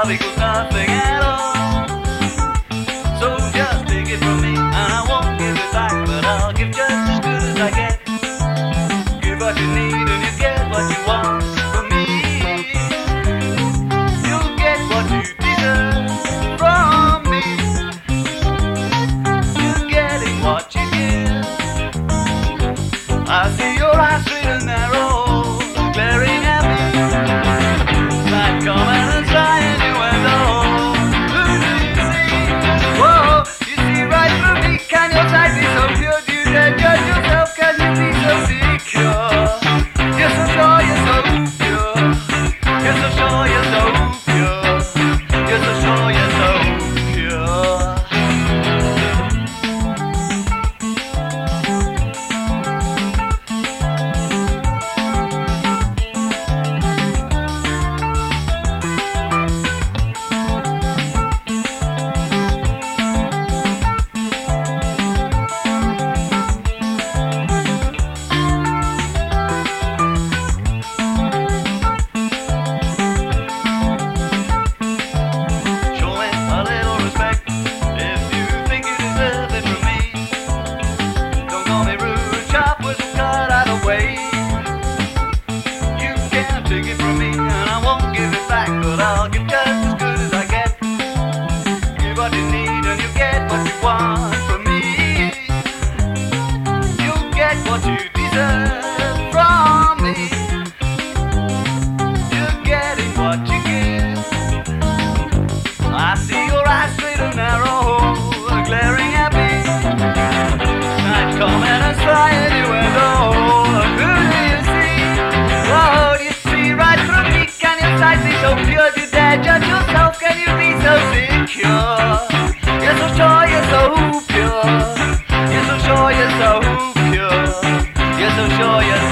love equals nothing at all. So just take it from me, and I won't give it back, but I'll give just as good as I get. Give what you need and you get what you want from me. You'll get what you deserve from me. You're getting what you give. I see your eyes straight and narrow, glaring at me, like coming and trying you and all. Who do you see? Whoa, you see right through me. Can your sight be so pure? Do you dare judge yourself? Can you be so secure? You're so sure, you're so pure. You're so sure, you're so pure. You're so sure, you're so pure. Take it from me, and I won't give it back, but I'll give just as good as I get. Give what you need, and you get what you want from me. You'll get what you deserve from me. You're getting what you give. I see your eyes straight and narrow, glaring at me. Night coming and trying you and all. Who do you see? Whoa, do you see right through me? Can your sight be so pure? Do you dare judge yourself? Can you be so secure? You're so sure, you're so pure. You're so sure, you're so pure. You're so sure, you're